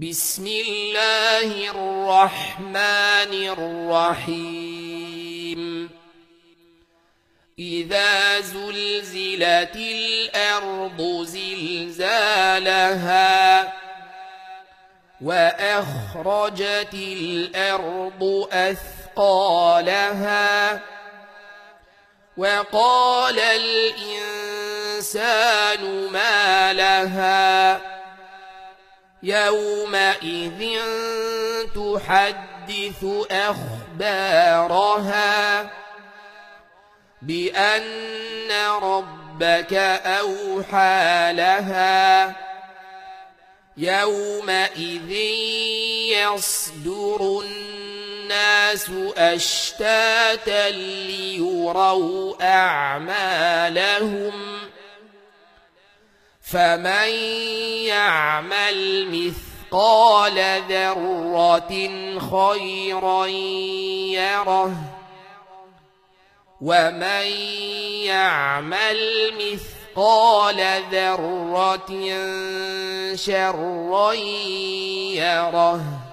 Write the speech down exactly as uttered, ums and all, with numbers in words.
بسم الله الرحمن الرحيم إذا زلزلت الأرض زلزالها وأخرجت الأرض أثقالها وقال الإنسان ما لها يومئذ تحدث أخبارها بأن ربك أوحى لها يومئذ يصدر الناس أشتاتا ليروا أعمالهم فمن يعمل مثقال ذرة خيرا يره ومن يعمل مثقال ذرة شرا يره